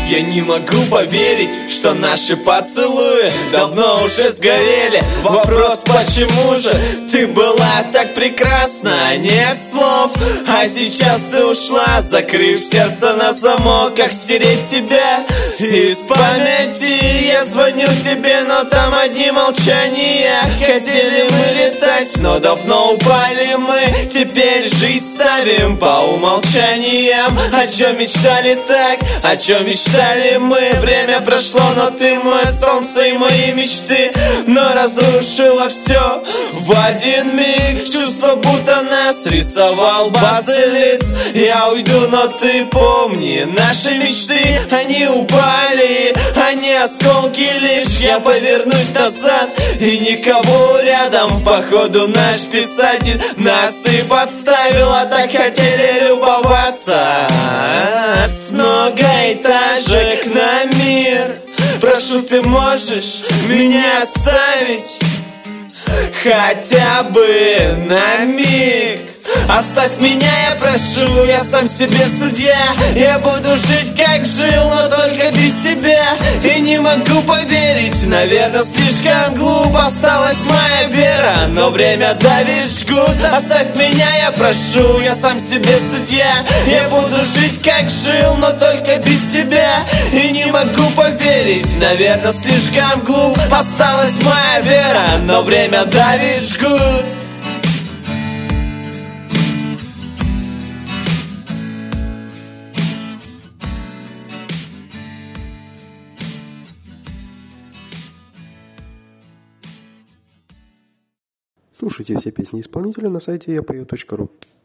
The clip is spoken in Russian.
Я не могу поверить, что наши поцелуи давно уже сгорели. Вопрос, почему же ты была так прекрасна? Нет слов, а сейчас ты ушла, закрыв сердце на замок. Как стереть тебя из памяти? Я звоню тебе, но там одни молчания. Хотели мы летать, но давно упали мы. Теперь жизнь ставим по умолчаниям. О чем мечтали так, о чем мечтали мы? Время прошло, но ты мое солнце и мои мечты. Но разрушила все в один миг. Чувство, будто нас рисовал базилиц. Я уйду, но ты помни, наши мечты, они упали, они осколки лишь. Я повернусь назад и никого рядом. Походу наш писатель нас и подставил, а так хотели любоваться с многоэтажек на мир. Прошу, ты можешь меня оставить хотя бы на миг? Оставь меня, я прошу, я сам себе судья. Я буду жить, как жил, но только без тебя. И не могу поверить, наверное, слишком глупо. Осталась моя вера, но время давит жгут. Оставь меня, я прошу, я сам себе судья. Я буду жить, как жил, но только без тебя. И не могу поверить, наверное, слишком глупо. Осталась моя вера, но время давит жгут. Слушайте все песни исполнителя на сайте yapeo.ru.